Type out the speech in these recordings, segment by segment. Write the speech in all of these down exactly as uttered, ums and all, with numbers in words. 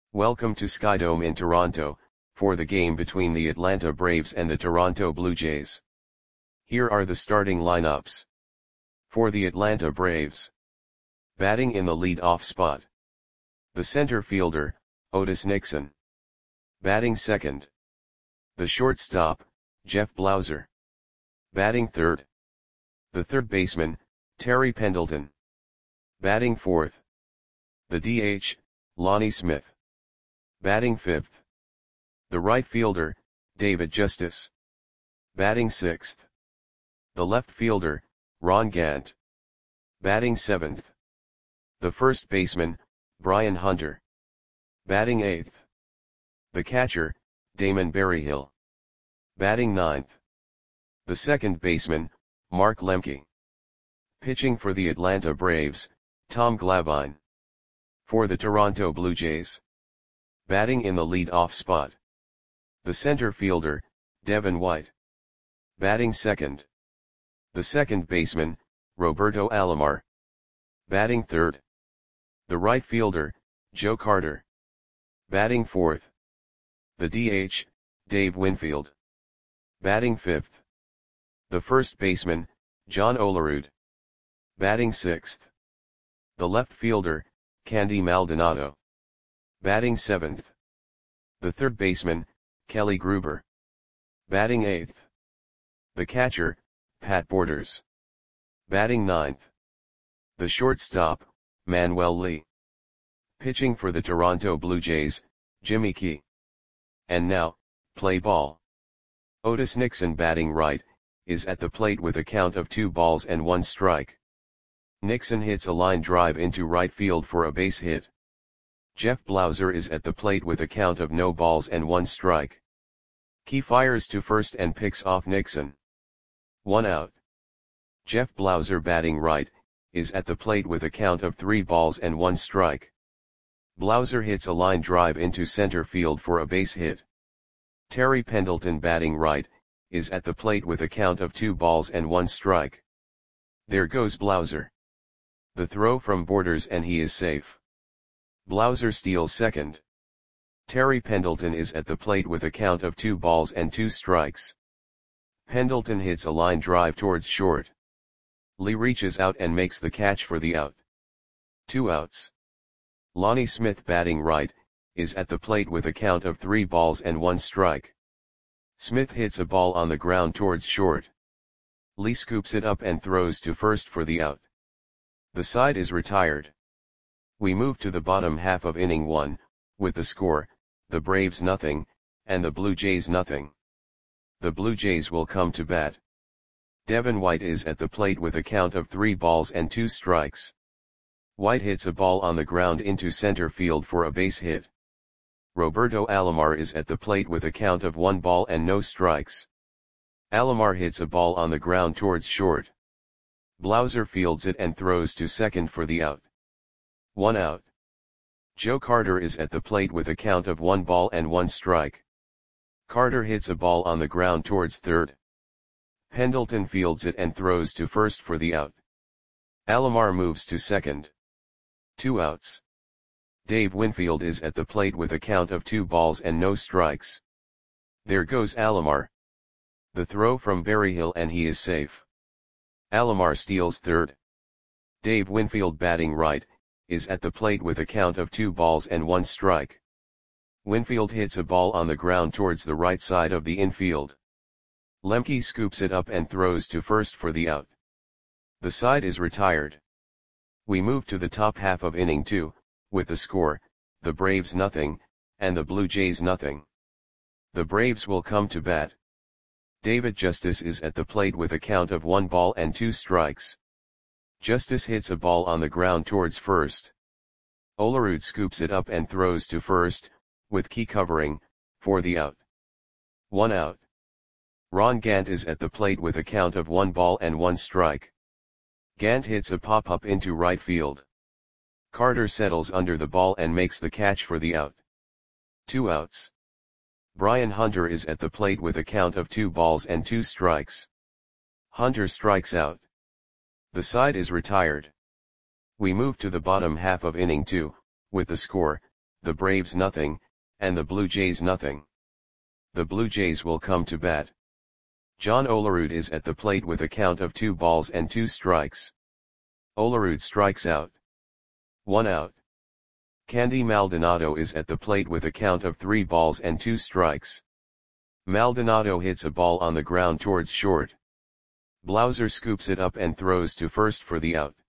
Welcome to Skydome in Toronto, for the game between the Atlanta Braves and the Toronto Blue Jays. Here are the starting lineups. For the Atlanta Braves. Batting in the lead-off spot. The center fielder, Otis Nixon. Batting second. The shortstop, Jeff Blauser. Batting third. The third baseman, Terry Pendleton. Batting fourth. The D H, Lonnie Smith. Batting fifth. The right fielder, David Justice. Batting sixth. The left fielder, Ron Gant. Batting seventh. The first baseman, Brian Hunter. Batting eighth. The catcher, Damon Berryhill. Batting ninth. The second baseman, Mark Lemke. Pitching for the Atlanta Braves, Tom Glavine. For the Toronto Blue Jays. Batting in the lead-off spot. The center fielder, Devin White. Batting second. The second baseman, Roberto Alomar. Batting third. The right fielder, Joe Carter. Batting fourth. The D H, Dave Winfield. Batting fifth. The first baseman, John Olerud. Batting sixth. The left fielder, Candy Maldonado. Batting seventh. The third baseman, Kelly Gruber. Batting eighth. The catcher, Pat Borders. Batting ninth. The shortstop, Manuel Lee. Pitching for the Toronto Blue Jays, Jimmy Key. And now, play ball. Otis Nixon batting right, is at the plate with a count of two balls and one strike. Nixon hits a line drive into right field for a base hit. Jeff Blauser is at the plate with a count of no balls and one strike. Key fires to first and picks off Nixon. One out. Jeff Blauser batting right, is at the plate with a count of three balls and one strike. Blauser hits a line drive into center field for a base hit. Terry Pendleton batting right, is at the plate with a count of two balls and one strike. There goes Blauser. The throw from Borders and he is safe. Blauser steals second. Terry Pendleton is at the plate with a count of two balls and two strikes. Pendleton hits a line drive towards short. Lee reaches out and makes the catch for the out. Two outs. Lonnie Smith batting right, is at the plate with a count of three balls and one strike. Smith hits a ball on the ground towards short. Lee scoops it up and throws to first for the out. The side is retired. We move to the bottom half of inning one, with the score, the Braves nothing, and the Blue Jays nothing. The Blue Jays will come to bat. Devin White is at the plate with a count of three balls and two strikes. White hits a ball on the ground into center field for a base hit. Roberto Alomar is at the plate with a count of one ball and no strikes. Alomar hits a ball on the ground towards short. Blauser fields it and throws to second for the out. One out. Joe Carter is at the plate with a count of one ball and one strike. Carter hits a ball on the ground towards third. Pendleton fields it and throws to first for the out. Alomar moves to second. Two outs. Dave Winfield is at the plate with a count of two balls and no strikes. There goes Alomar. The throw from Berryhill and he is safe. Alomar steals third. Dave Winfield batting right, is at the plate with a count of two balls and one strike. Winfield hits a ball on the ground towards the right side of the infield. Lemke scoops it up and throws to first for the out. The side is retired. We move to the top half of inning two, with the score, the Braves nothing, and the Blue Jays nothing. The Braves will come to bat. David Justice is at the plate with a count of one ball and two strikes. Justice hits a ball on the ground towards first. Olerud scoops it up and throws to first, with Key covering, for the out. One out. Ron Gant is at the plate with a count of one ball and one strike. Gant hits a pop-up into right field. Carter settles under the ball and makes the catch for the out. Two outs. Brian Hunter is at the plate with a count of two balls and two strikes. Hunter strikes out. The side is retired. We move to the bottom half of inning two, with the score, the Braves nothing, and the Blue Jays nothing. The Blue Jays will come to bat. John Olerud is at the plate with a count of two balls and two strikes. Olerud strikes out. One out. Candy Maldonado is at the plate with a count of three balls and two strikes. Maldonado hits a ball on the ground towards short. Blauser scoops it up and throws to first for the out.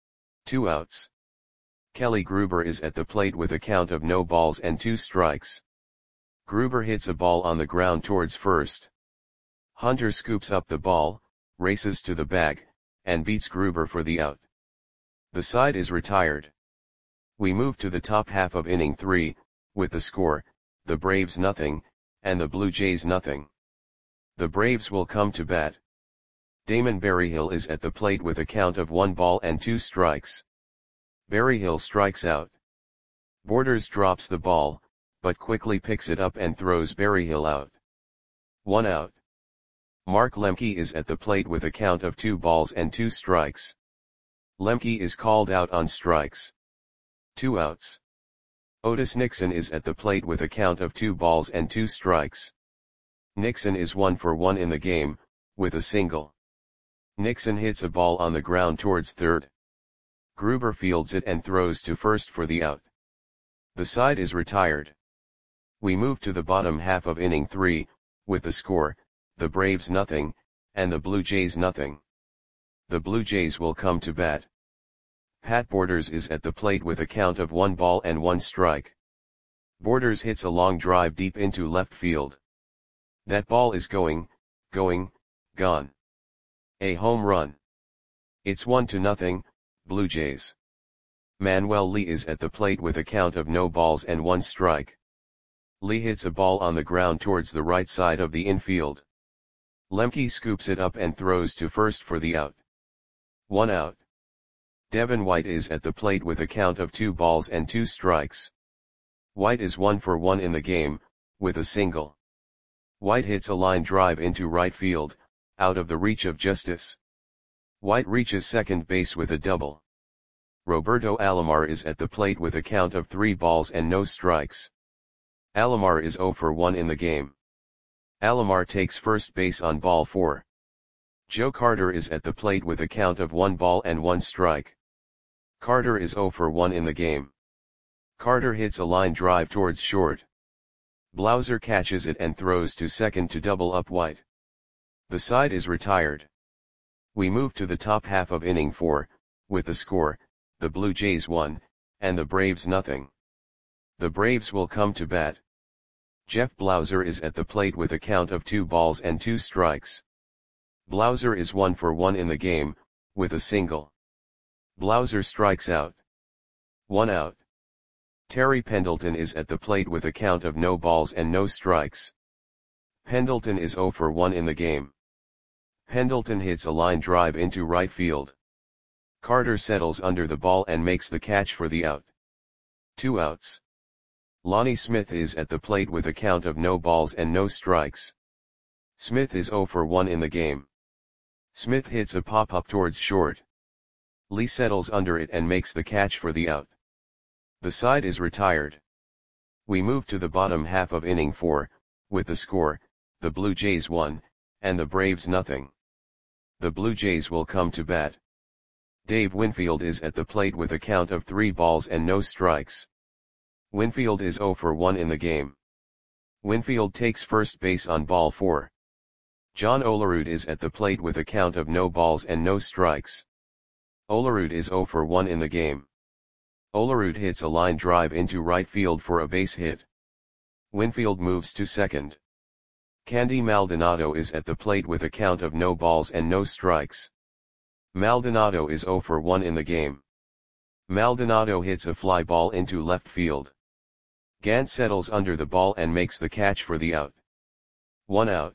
Two outs. Kelly Gruber is at the plate with a count of no balls and two strikes. Gruber hits a ball on the ground towards first. Hunter scoops up the ball, races to the bag, and beats Gruber for the out. The side is retired. We move to the top half of inning three, with the score, the Braves nothing, and the Blue Jays nothing. The Braves will come to bat. Damon Berryhill is at the plate with a count of one ball and two strikes. Berryhill strikes out. Borders drops the ball, but quickly picks it up and throws Berryhill out. One out. Mark Lemke is at the plate with a count of two balls and two strikes. Lemke is called out on strikes. Two outs. Otis Nixon is at the plate with a count of two balls and two strikes. Nixon is one for one in the game, with a single. Nixon hits a ball on the ground towards third. Gruber fields it and throws to first for the out. The side is retired. We move to the bottom half of inning three, with the score, the Braves nothing, and the Blue Jays nothing. The Blue Jays will come to bat. Pat Borders is at the plate with a count of one ball and one strike. Borders hits a long drive deep into left field. That ball is going, going, gone. A home run. It's one to nothing, Blue Jays. Manuel Lee is at the plate with a count of no balls and one strike. Lee hits a ball on the ground towards the right side of the infield. Lemke scoops it up and throws to first for the out. One out. Devin White is at the plate with a count of two balls and two strikes. White is one for one in the game, with a single. White hits a line drive into right field, out of the reach of justice. White reaches second base with a double. Roberto Alomar is at the plate with a count of three balls and no strikes. Alomar is zero for one in the game. Alomar takes first base on ball four. Joe Carter is at the plate with a count of one ball and one strike. Carter is zero for one in the game. Carter hits a line drive towards short. Blauser catches it and throws to second to double up White. The side is retired. We move to the top half of inning four, with the score, the Blue Jays one, and the Braves nothing. The Braves will come to bat. Jeff Blauser is at the plate with a count of two balls and two strikes. Blauser is one for one in the game, with a single. Blauser strikes out. One out. Terry Pendleton is at the plate with a count of no balls and no strikes. Pendleton is zero for one in the game. Pendleton hits a line drive into right field. Carter settles under the ball and makes the catch for the out. Two outs. Lonnie Smith is at the plate with a count of no balls and no strikes. Smith is zero for one in the game. Smith hits a pop-up towards short. Lee settles under it and makes the catch for the out. The side is retired. We move to the bottom half of inning four, with the score, the Blue Jays one, and the Braves nothing. The Blue Jays will come to bat. Dave Winfield is at the plate with a count of three balls and no strikes. Winfield is zero for one in the game. Winfield takes first base on ball four. John Olerud is at the plate with a count of no balls and no strikes. Olerud is zero for one in the game. Olerud hits a line drive into right field for a base hit. Winfield moves to second. Candy Maldonado is at the plate with a count of no balls and no strikes. Maldonado is zero for one in the game. Maldonado hits a fly ball into left field. Gant settles under the ball and makes the catch for the out. One out.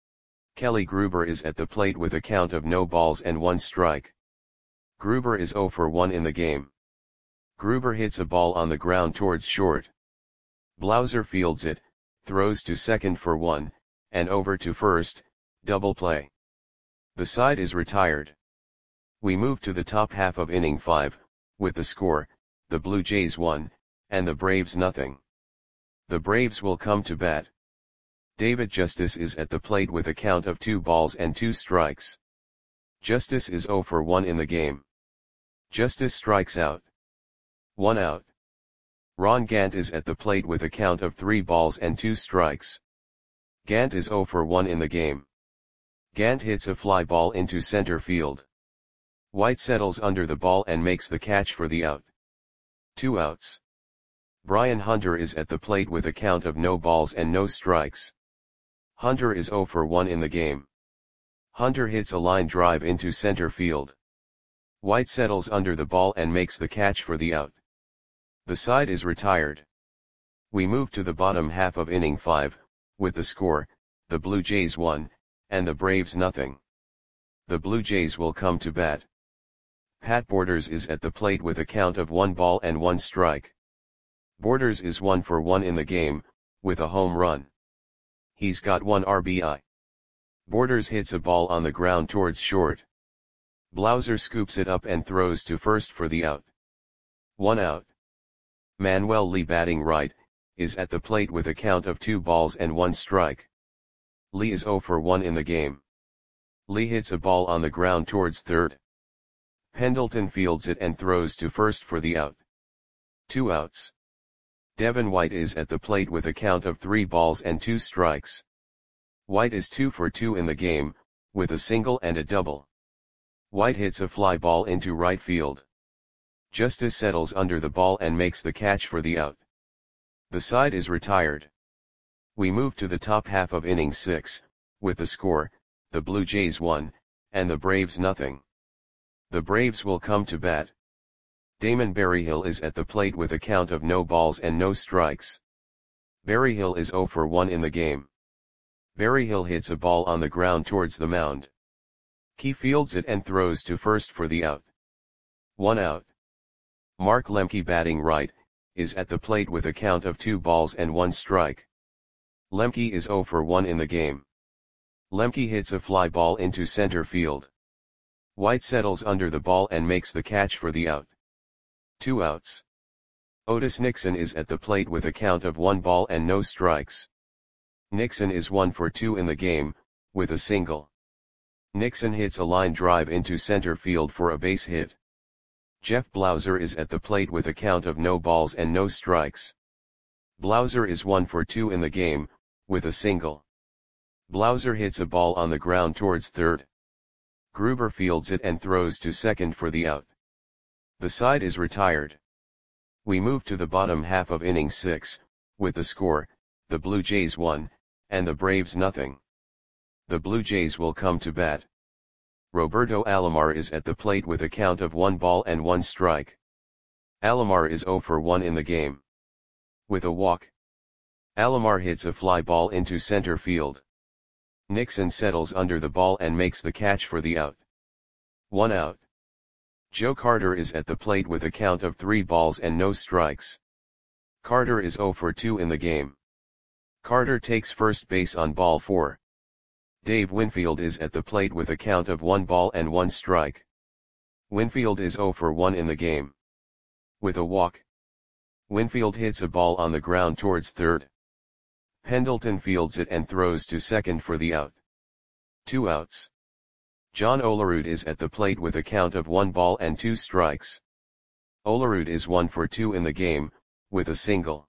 Kelly Gruber is at the plate with a count of no balls and one strike. Gruber is zero for one in the game. Gruber hits a ball on the ground towards short. Blauser fields it, throws to second for one, and over to first, double play. The side is retired. We move to the top half of inning five, with the score, the Blue Jays one, and the Braves nothing. The Braves will come to bat. David Justice is at the plate with a count of two balls and two strikes. Justice is zero for one in the game. Justice strikes out. One out. Ron Gant is at the plate with a count of three balls and two strikes. Gant is zero for one in the game. Gant hits a fly ball into center field. White settles under the ball and makes the catch for the out. Two outs. Brian Hunter is at the plate with a count of no balls and no strikes. Hunter is zero for one in the game. Hunter hits a line drive into center field. White settles under the ball and makes the catch for the out. The side is retired. We move to the bottom half of inning five, with the score, the Blue Jays one, and the Braves nothing. The Blue Jays will come to bat. Pat Borders is at the plate with a count of one ball and one strike. Borders is one for one in the game, with a home run. He's got one R B I. Borders hits a ball on the ground towards short. Blauser scoops it up and throws to first for the out. One out. Manuel Lee, batting right, is at the plate with a count of two balls and one strike. Lee is zero for one in the game. Lee hits a ball on the ground towards third. Pendleton fields it and throws to first for the out. Two outs. Devin White is at the plate with a count of three balls and two strikes. White is two for two in the game, with a single and a double. White hits a fly ball into right field. Justice settles under the ball and makes the catch for the out. The side is retired. We move to the top half of inning six, with the score, the Blue Jays one, and the Braves nothing. The Braves will come to bat. Damon Berryhill is at the plate with a count of no balls and no strikes. Berryhill is zero for one in the game. Berryhill hits a ball on the ground towards the mound. Key fields it and throws to first for the out. One out. Mark Lemke, batting right, is at the plate with a count of two balls and one strike. Lemke is zero for one in the game. Lemke hits a fly ball into center field. White settles under the ball and makes the catch for the out. Two outs. Otis Nixon is at the plate with a count of one ball and no strikes. Nixon is one for two in the game, with a single. Nixon hits a line drive into center field for a base hit. Jeff Blauser is at the plate with a count of no balls and no strikes. Blauser is one for two in the game, with a single. Blauser hits a ball on the ground towards third. Gruber fields it and throws to second for the out. The side is retired. We move to the bottom half of inning six, with the score, the Blue Jays one, and the Braves nothing. The Blue Jays will come to bat. Roberto Alomar is at the plate with a count of one ball and one strike. Alomar is zero for one in the game. With a walk. Alomar hits a fly ball into center field. Nixon settles under the ball and makes the catch for the out. One out. Joe Carter is at the plate with a count of three balls and no strikes. Carter is zero for two in the game. Carter takes first base on ball four. Dave Winfield is at the plate with a count of one ball and one strike. Winfield is zero for one in the game. With a walk. Winfield hits a ball on the ground towards third. Pendleton fields it and throws to second for the out. Two outs. John Olerud is at the plate with a count of one ball and two strikes. Olerud is one for two in the game, with a single.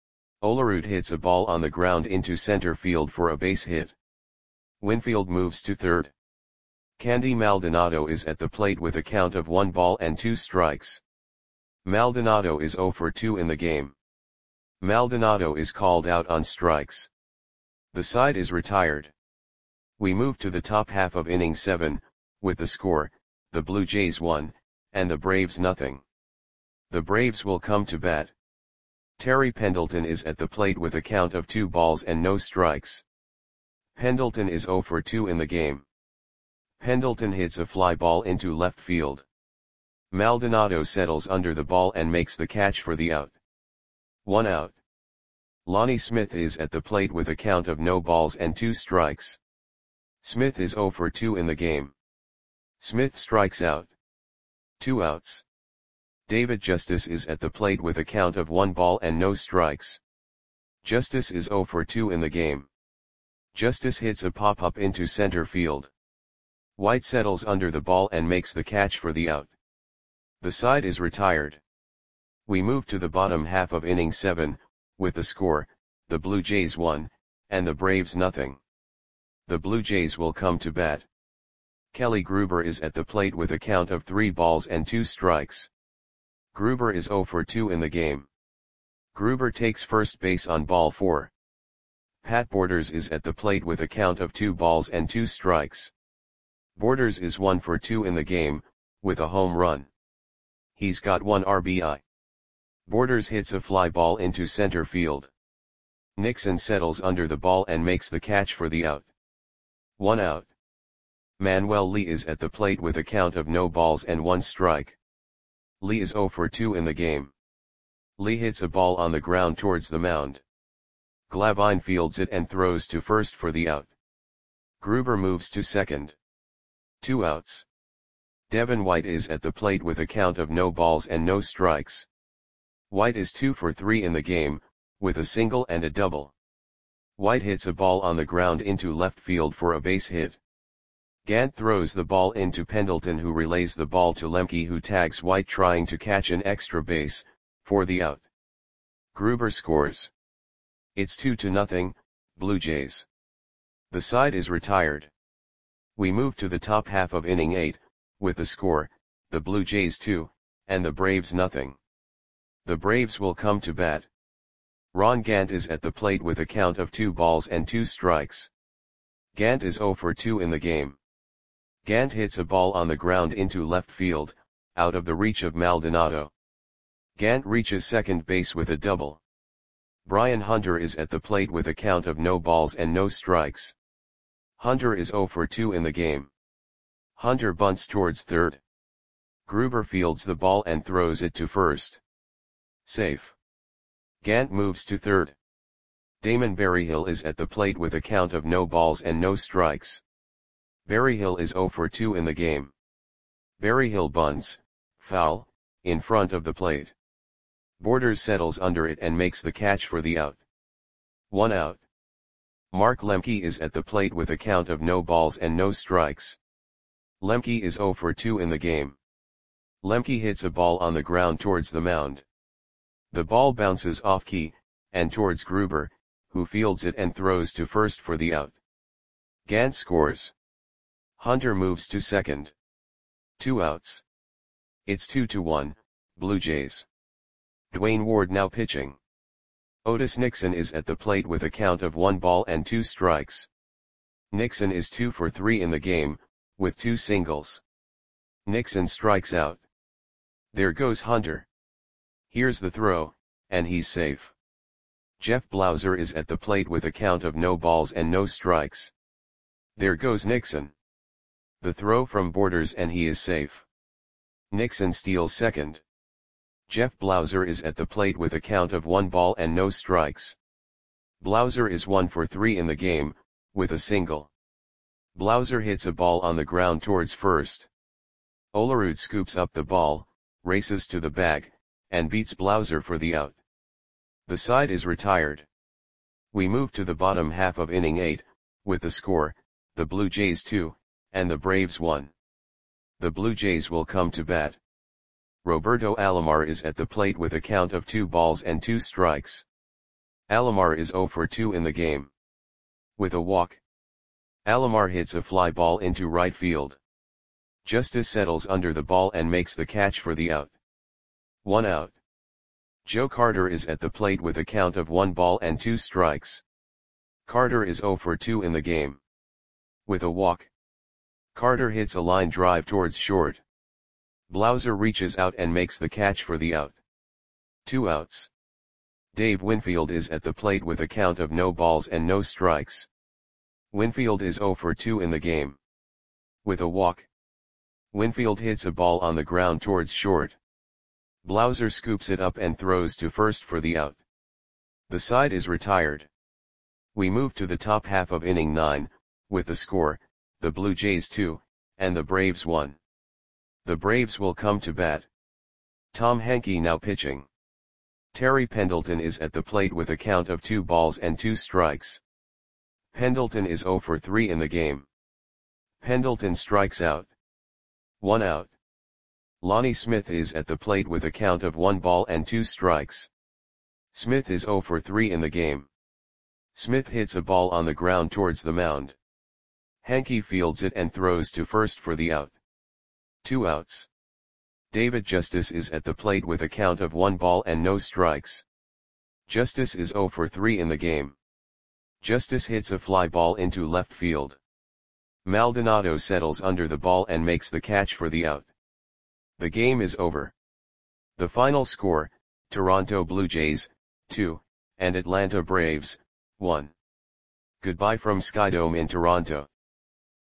Olerud hits a ball on the ground into center field for a base hit. Winfield moves to third. Candy Maldonado is at the plate with a count of one ball and two strikes. Maldonado is zero for two in the game. Maldonado is called out on strikes. The side is retired. We move to the top half of inning seven, with the score, the Blue Jays one, and the Braves nothing. The Braves will come to bat. Terry Pendleton is at the plate with a count of two balls and no strikes. Pendleton is zero for two in the game. Pendleton hits a fly ball into left field. Maldonado settles under the ball and makes the catch for the out. One out. Lonnie Smith is at the plate with a count of no balls and two strikes. Smith is zero for two in the game. Smith strikes out. Two outs. David Justice is at the plate with a count of one ball and no strikes. Justice is zero for two in the game. Justice hits a pop-up into center field. White settles under the ball and makes the catch for the out. The side is retired. We move to the bottom half of inning seven, with the score, the Blue Jays one, and the Braves nothing. The Blue Jays will come to bat. Kelly Gruber is at the plate with a count of three balls and two strikes. Gruber is zero for two in the game. Gruber takes first base on ball four. Pat Borders is at the plate with a count of two balls and two strikes. Borders is one for two in the game, with a home run. He's got one R B I. Borders hits a fly ball into center field. Nixon settles under the ball and makes the catch for the out. One out. Manuel Lee is at the plate with a count of no balls and one strike. Lee is zero for two in the game. Lee hits a ball on the ground towards the mound. Glavine fields it and throws to first for the out. Gruber moves to second. Two outs. Devin White is at the plate with a count of no balls and no strikes. White is two for three in the game, with a single and a double. White hits a ball on the ground into left field for a base hit. Gant throws the ball into Pendleton, who relays the ball to Lemke, who tags White trying to catch an extra base, for the out. Gruber scores. It's two to nothing, Blue Jays. The side is retired. We move to the top half of inning eight, with the score, the Blue Jays two, and the Braves nothing. The Braves will come to bat. Ron Gant is at the plate with a count of two balls and two strikes. Gant is zero for two in the game. Gant hits a ball on the ground into left field, out of the reach of Maldonado. Gant reaches second base with a double. Brian Hunter is at the plate with a count of no balls and no strikes. Hunter is zero for two in the game. Hunter bunts towards third. Gruber fields the ball and throws it to first. Safe. Gant moves to third. Damon Berryhill is at the plate with a count of no balls and no strikes. Berryhill is zero for two in the game. Berryhill bunts, foul, in front of the plate. Borders settles under it and makes the catch for the out. One out. Mark Lemke is at the plate with a count of no balls and no strikes. Lemke is zero for two in the game. Lemke hits a ball on the ground towards the mound. The ball bounces off key, and towards Gruber, who fields it and throws to first for the out. Gant scores. Hunter moves to second. Two outs. It's two to one, Blue Jays. Dwayne Ward now pitching. Otis Nixon is at the plate with a count of one ball and two strikes. Nixon is two for three in the game, with two singles. Nixon strikes out. There goes Hunter. Here's the throw, and he's safe. Jeff Blauser is at the plate with a count of no balls and no strikes. There goes Nixon. The throw from Borders and he is safe. Nixon steals second. Jeff Blauser is at the plate with a count of one ball and no strikes. Blauser is one for three in the game, with a single. Blauser hits a ball on the ground towards first. Olerud scoops up the ball, races to the bag, and beats Blauser for the out. The side is retired. We move to the bottom half of inning eight, with the score, the Blue Jays two, and the Braves one. The Blue Jays will come to bat. Roberto Alomar is at the plate with a count of two balls and two strikes. Alomar is zero for two in the game. With a walk. Alomar hits a fly ball into right field. Justice settles under the ball and makes the catch for the out. One out. Joe Carter is at the plate with a count of one ball and two strikes. Carter is zero for two in the game. With a walk. Carter hits a line drive towards short. Blauser reaches out and makes the catch for the out. Two outs. Dave Winfield is at the plate with a count of no balls and no strikes. Winfield is zero for two in the game. With a walk. Winfield hits a ball on the ground towards short. Blauser scoops it up and throws to first for the out. The side is retired. We move to the top half of inning nine, with the score, the Blue Jays two, and the Braves one. The Braves will come to bat. Tom Henke now pitching. Terry Pendleton is at the plate with a count of two balls and two strikes. Pendleton is zero for three in the game. Pendleton strikes out. One out. Lonnie Smith is at the plate with a count of one ball and two strikes. Smith is zero for three in the game. Smith hits a ball on the ground towards the mound. Henke fields it and throws to first for the out. Two outs. David Justice is at the plate with a count of one ball and no strikes. Justice is zero for three in the game. Justice hits a fly ball into left field. Maldonado settles under the ball and makes the catch for the out. The game is over. The final score, Toronto Blue Jays, two, and Atlanta Braves, one. Goodbye from Skydome in Toronto.